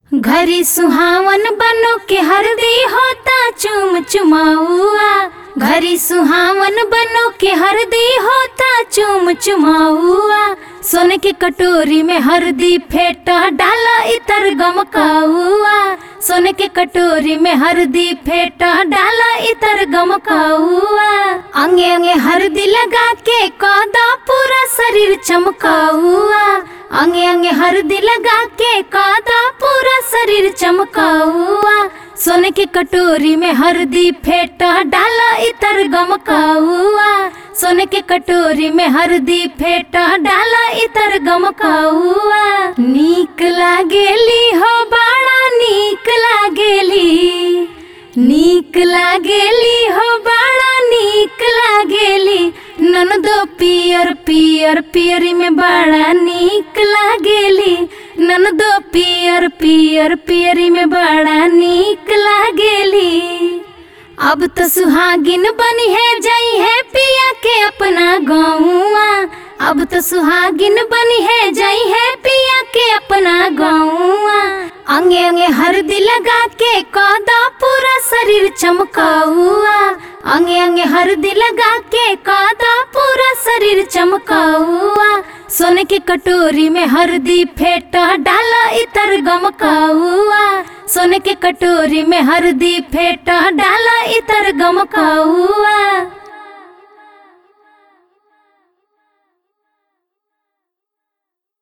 घरी सुहावन बनो के हरदी होता चुम चुमाउआ। घरी सुहावन बनो के हरदी होता चुम चुमाउआ। सोने की कटोरी में हरदी फेंटा डाला इतर गमकाउआ। सोने की कटोरी में हरदी फेंटा डाला इतर गमकाउआ। अंगे अंगे हरदी लगा के कौदा पूरा शरीर चमकाउआ। अंगे अंगे हरदी लगा के कौदा पूरा शरीर चमकाउआ। सोने की कटोरी में हरदी फेंटा डाला इतर गमकाउआ। सोने की कटोरी में हरदी फेंटा डाला इतर गमकाउआ। नीक लागेली हो बड़ा नीक लागेली। नीक लागेली हो बड़ा नीक लागेली। ननदो पियर पियर पियरी में बड़ा नीक लागेली। ननदो पियर पियर पियरी में बड़ा नीक लागेली। अब तो सुहागिन बनी है जाई है पिया के अपना गौआ। अब तो सुहागिन बनी है जाई है पिया के अपना गौआ। अंगे अंगे हरदी लगा के कौदा पूरा शरीर चमकाउआ। अंगे अंगे हरदी लगा के कौदा पूरा शरीर चमकाउआ। सोने की कटोरी में हरदी फेंटा डाला इतर गमकाउआ। सोने की कटोरी में हरदी फेंटा डाला इतर गमकाउआ।